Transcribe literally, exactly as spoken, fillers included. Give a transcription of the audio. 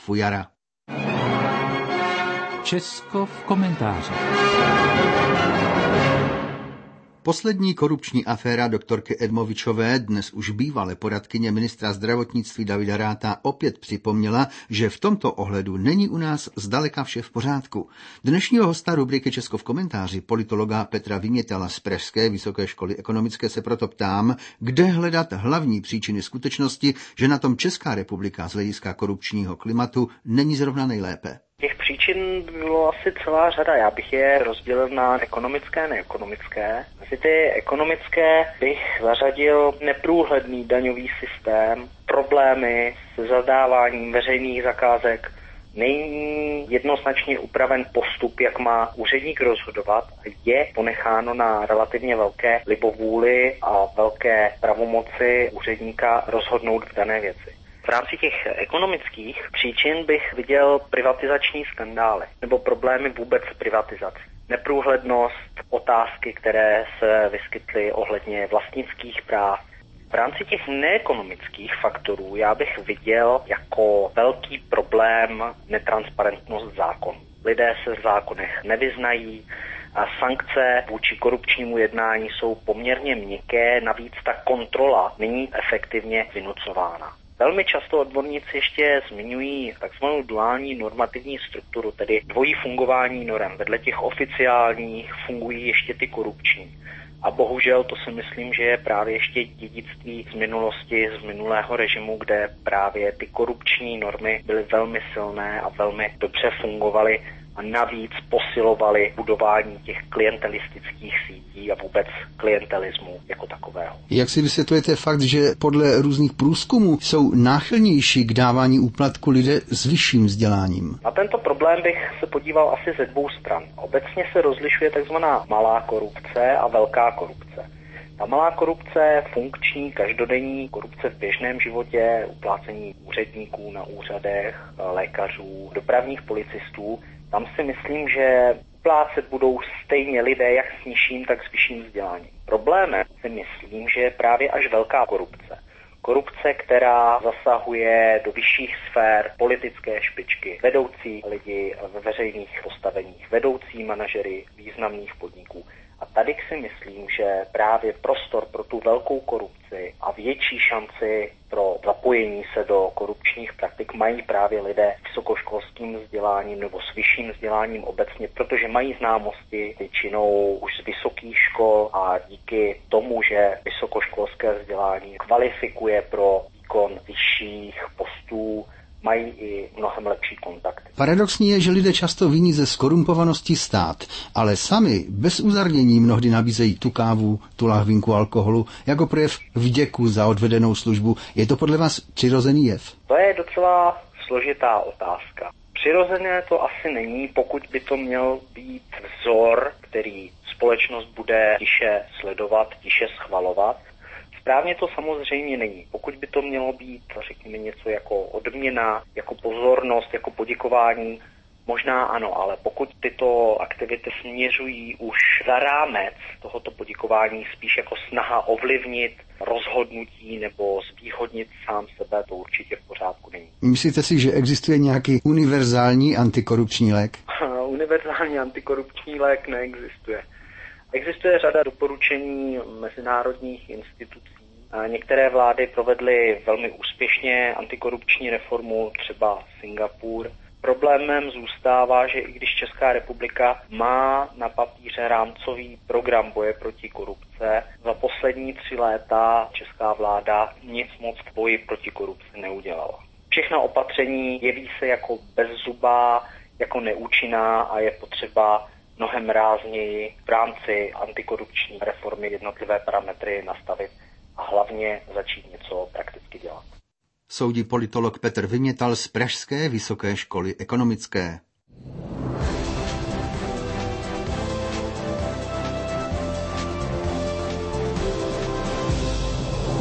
fujara. Česko v komentáři. Poslední korupční aféra doktorky Edmovičové, dnes už bývalé poradkyně ministra zdravotnictví Davida Ratha, opět připomněla, že v tomto ohledu není u nás zdaleka vše v pořádku. Dnešního hosta rubriky Česko v komentáři, politologa Petra Vymětala z Pražské vysoké školy ekonomické, se proto ptám, kde hledat hlavní příčiny skutečnosti, že na tom Česká republika z hlediska korupčního klimatu není zrovna nejlépe. Těch příčin bylo asi celá řada. Já bych je rozdělil na ekonomické a neekonomické. Mezi ty ekonomické bych zařadil neprůhledný daňový systém, problémy s zadáváním veřejných zakázek, není jednoznačně upraven postup, jak má úředník rozhodovat, je ponecháno na relativně velké libovůli a velké pravomoci úředníka rozhodnout v dané věci. V rámci těch ekonomických příčin bych viděl privatizační skandály nebo problémy vůbec s privatizací. Neprůhlednost, otázky, které se vyskytly ohledně vlastnických práv. V rámci těch neekonomických faktorů já bych viděl jako velký problém netransparentnost zákonů. Lidé se v zákonech nevyznají a sankce vůči korupčnímu jednání jsou poměrně měkké, navíc ta kontrola není efektivně vynucována. Velmi často odborníci ještě zmiňují takzvanou duální normativní strukturu, tedy dvojí fungování norem. Vedle těch oficiálních fungují ještě ty korupční. A bohužel to si myslím, že je právě ještě dědictví z minulosti, z minulého režimu, kde právě ty korupční normy byly velmi silné a velmi dobře fungovaly a navíc posilovaly budování těch klientelistických sítí a vůbec klientelismu jako takového. Jak si vysvětlujete fakt, že podle různých průzkumů jsou náchylnější k dávání úplatku lidé s vyšším vzděláním? Na tento problém bych se podíval asi ze dvou stran. Obecně se rozlišuje takzvaná malá korupce a velká korupce. Ta malá korupce, funkční, každodenní korupce v běžném životě, uplácení úředníků na úřadech, lékařů, dopravních policistů, tam si myslím, že uplácet budou stejně lidé jak s nižším, tak s vyšším vzděláním. Problémem si myslím, že je právě až velká korupce. Korupce, která zasahuje do vyšších sfér politické špičky, vedoucí lidi ve veřejných postaveních, vedoucí manažery významných podniků. A tady si myslím, že právě prostor pro tu velkou korupci a větší šanci pro zapojení se do korupčních praktik mají právě lidé s vysokoškolským vzděláním nebo s vyšším vzděláním obecně, protože mají známosti většinou už z vysokých škol a díky tomu, že vysokoškolské vzdělání kvalifikuje pro výkon vyšších postů, mají i mnohem lepší kontakty. Paradoxní je, že lidé často viní ze skorumpovanosti stát, ale sami bez uzardění mnohdy nabízejí tu kávu, tu lahvinku alkoholu jako projev vděku za odvedenou službu. Je to podle vás přirozený jev? To je docela složitá otázka. Přirozené to asi není, pokud by to měl být vzor, který společnost bude tiše sledovat, tiše schvalovat. Správně to samozřejmě není. Pokud by to mělo být, řekněme, něco jako odměna, jako pozornost, jako poděkování, možná ano, ale pokud tyto aktivity směřují už za rámec tohoto poděkování, spíš jako snaha ovlivnit rozhodnutí nebo zvýhodnit sám sebe, to určitě v pořádku není. Myslíte si, že existuje nějaký univerzální antikorupční lék? Univerzální antikorupční lék neexistuje. Existuje řada doporučení mezinárodních institucí. Některé vlády provedly velmi úspěšně antikorupční reformu, třeba Singapur. Problémem zůstává, že i když Česká republika má na papíře rámcový program boje proti korupce, za poslední tři léta česká vláda nic moc v boji proti korupci neudělala. Všechna opatření jeví se jako bezzubá, jako neúčinná a je potřeba mnohem rázněji v rámci antikorupční reformy jednotlivé parametry nastavit a hlavně začít něco prakticky dělat. Soudí politolog Petr Vymětal z Pražské vysoké školy ekonomické.